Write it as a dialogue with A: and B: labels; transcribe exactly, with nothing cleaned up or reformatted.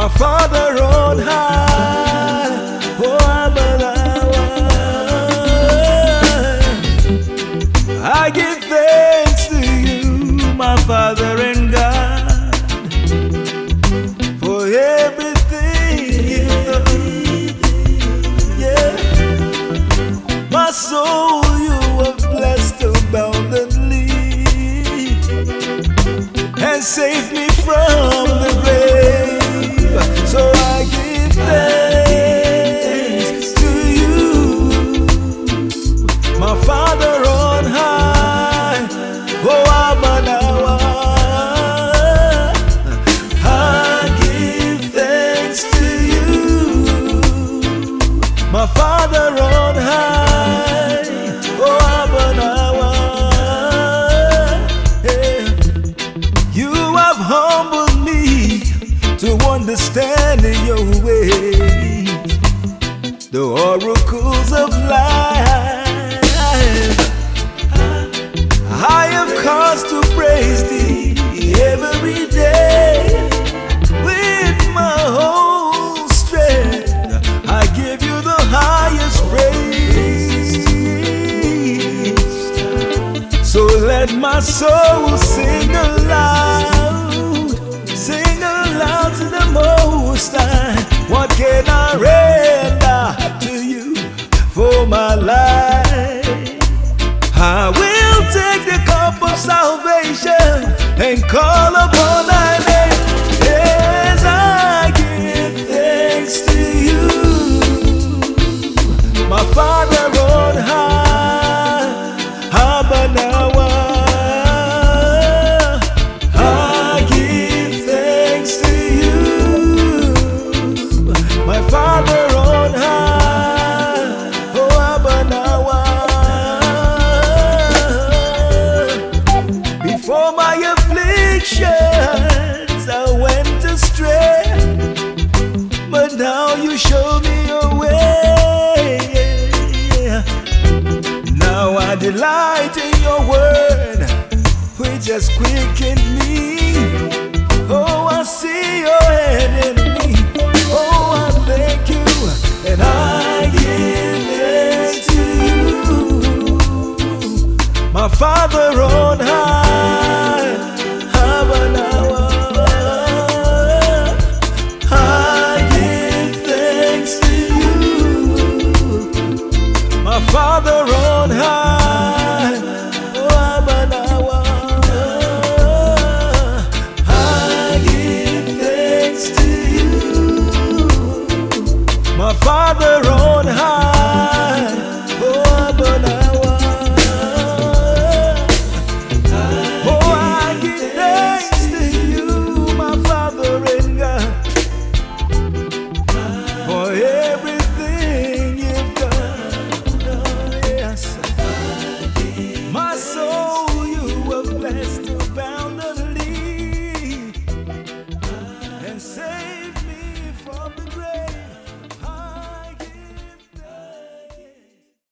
A: my Father on high. Oh, Abanawa, I give thanks to you, my Father and God, for everything you've done. Yeah, my soul you have blessed abundantly and saved me from the grave. So I give thanks to you, my Father on high. Oh, Abanawa, I give thanks to you, my Father on high. Oh, Abanawa, yeah. You have humbled me to understand your ways, the oracles of life. I have cause to praise thee every day with my whole strength. I give you the highest praise. So let my soul sing aloud, sing aloud to the Most High. What can I render to you for my life? I will take the cup of salvation and call upon thy name. Yes, I give thanks to you, my Father on high. Abanawa, I give thanks to you, my Father on high. Oh, Abanawa, before my afflictions I went astray, but now you show me your way. Now I delight in your word, which has quickened